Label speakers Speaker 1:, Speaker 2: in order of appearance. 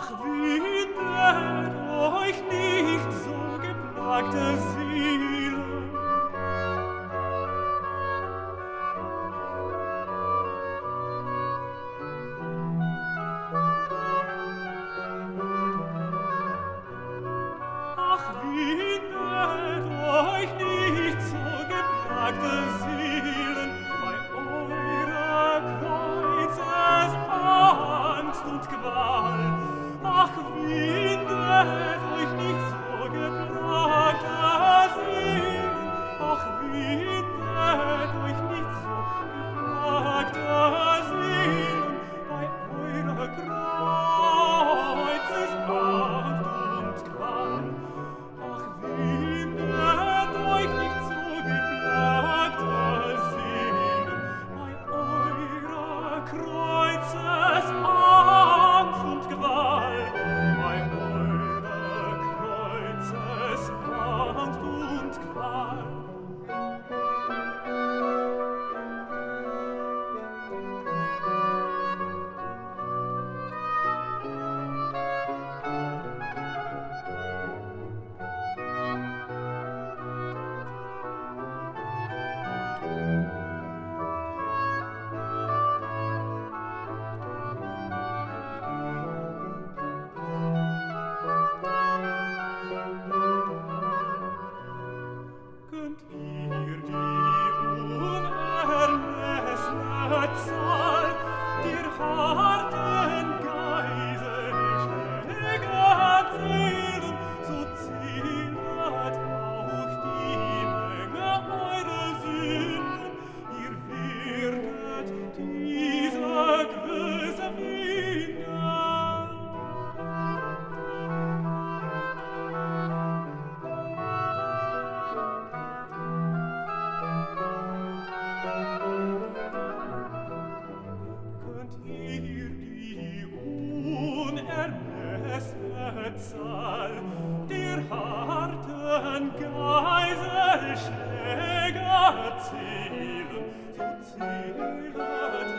Speaker 1: Ach, windet euch nicht so geplagte Seelen. Ach, windet euch nicht so geplagte Seelen bei eurer Kreuzesangst und Qual. Ach, windet euch nicht so geplagte Seelen. Ach, windet euch nicht so geplagte Seelen bei eurer Kreuzesangst und Qual. Ach, windet euch nicht so geplagte Seelen bei eurer Kreuzesangst und Qual, bei eurer Kreuzesangst und Qual. Könnt ihr die unermessene Zahl der harten Geiselschläger zählen, so zählet auch die Menge eurer Sünden. Ihr werdet diese Größe finden. Könnt ihr die unermessene Zahl der harten Geiselschläger zählen, so zählet